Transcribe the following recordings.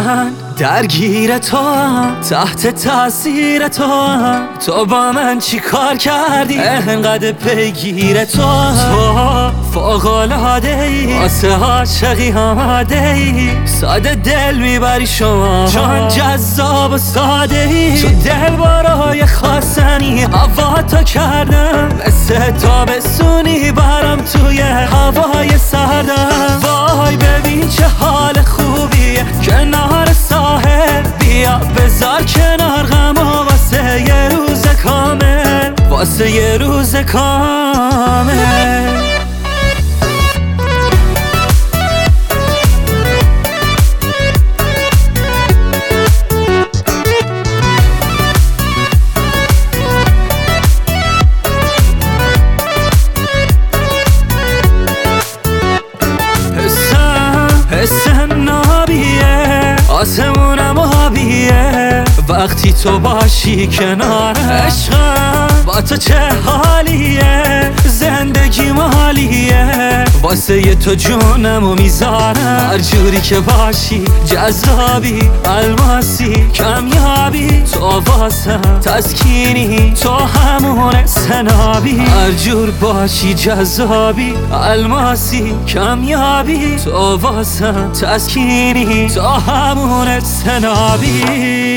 من درگیر تو هم، تحت تاثیر تو هم. تو با من چی کار کردی انقدر پیگیر تو هم. تو فوق‌العاده ای واسه عاشقی آماده ای، ساده دل میبری شما چون جذاب و ساده ای. تو دل بارای خواستنی هوا تا کردم، مثل تابستونی برام توی هوای سردم. وای ببین چه حال خوبیه کنار ساحل، بیا بذار کنار غم و واسه یه روز کامل، واسه یه روز کامل. حسم نابیه، آسمونم آبیه وقتی تو باشی کنار عشقم. با تو چه حالیه، زندگی مالیه، واسه ی تو جونمو میذارم. هر جوری که باشی جذابی، الماسی کمیابی، تو واسم تسکینی، تو همون سنابی. هر جور باشی جذابی، الماسی کمیابی، تو واسم تسکینی، تو همون سنابی.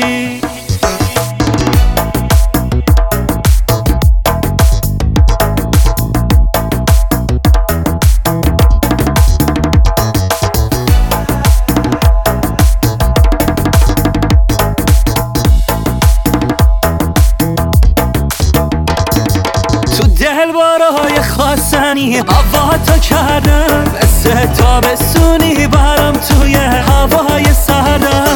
دل بارای خواستنی هوا تا کردم، مثل تابستونی برام توی هوای سردم.